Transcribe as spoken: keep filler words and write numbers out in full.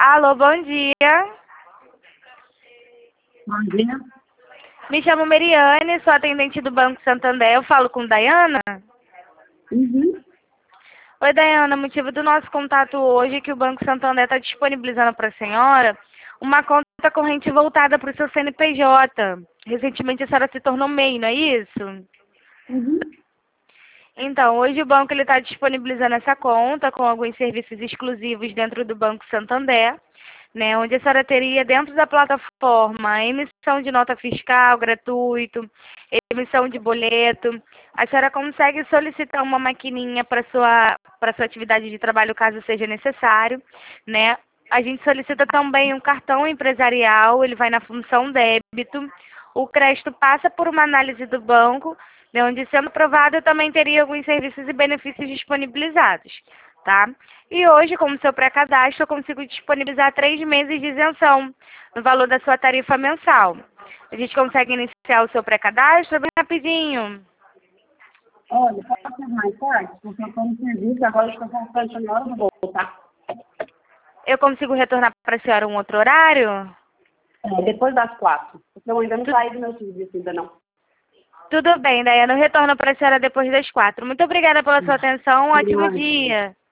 Alô, bom dia. Bom dia. Me chamo Meriane, sou atendente do Banco Santander. Eu falo com Dayana? Uhum. Oi, Dayana. Motivo do nosso contato hoje é que o Banco Santander está disponibilizando para a senhora uma conta corrente voltada para o seu C N P J. Recentemente a senhora se tornou M E I, não é isso? Uhum. Então, hoje o banco está disponibilizando essa conta com alguns serviços exclusivos dentro do Banco Santander, né, onde a senhora teria dentro da plataforma a emissão de nota fiscal gratuito, emissão de boleto. A senhora consegue solicitar uma maquininha para sua para sua atividade de trabalho caso seja necessário, né? A gente solicita também um cartão empresarial, ele vai na função débito. O crédito passa por uma análise do banco, né, onde, sendo aprovado, eu também teria alguns serviços e benefícios disponibilizados, tá? E hoje, como seu pré-cadastro, eu consigo disponibilizar três meses de isenção no valor da sua tarifa mensal. A gente consegue iniciar o seu pré-cadastro bem rapidinho. Olha, pode ser mais tarde, porque eu estou no serviço, agora estou voltando na hora do voo, tá? Eu consigo retornar para a senhora um outro horário? É, depois das quatro. Porque eu ainda não Tu- saí do meu serviço ainda não. Tudo bem, Dayana. Eu retorno para a senhora depois das quatro. Muito obrigada pela sua atenção. Um ótimo Obrigada. dia.